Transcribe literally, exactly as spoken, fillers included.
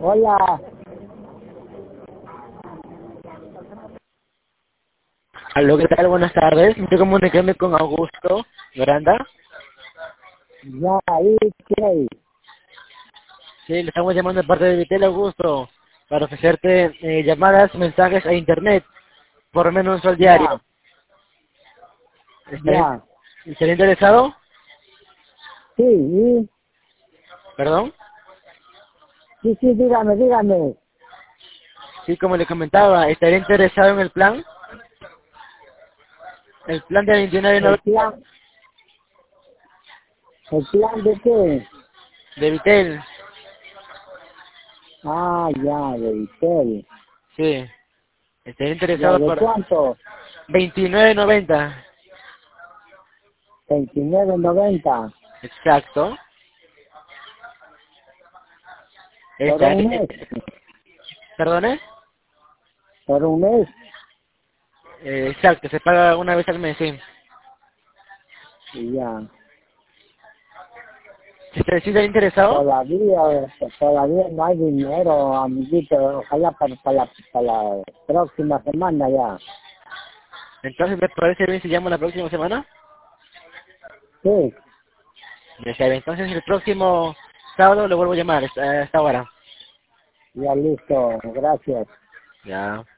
Hola. Aló, ¿qué tal? Buenas tardes. Me estoy comunicando con Augusto Miranda. Ya, ahí, ¿qué hay? Sí, le estamos llamando de parte de Vitel, Augusto, para ofrecerte eh, llamadas, mensajes e internet, por lo menos un sol diario. Ya, ¿Estaría, ya. estaría interesado? Sí, sí, ¿Perdón? sí, sí, dígame, dígame. Sí, como le comentaba, ¿estaría interesado en el plan? El plan de veintinueve ¿El noventa plan, el plan de qué? de Vitel. Ah, ya, de Vitel. Sí, estaría ¿Ya interesado de por cuánto? veintinueve noventa. veintinueve noventa. Exacto. Por un Estaría, mes. ¿perdone? Por un mes. Eh, exacto, se paga una vez al mes, sí. Y ya. ¿Usted sí está interesado? Todavía, todavía no hay dinero, amiguito. Ojalá para, para, la, para la próxima semana ya. Entonces, ¿me parece bien si llamo la próxima semana? Sí, Ya está bien. Entonces, el próximo sábado le vuelvo a llamar a esta a esta hora. ya listo. Gracias. Ya.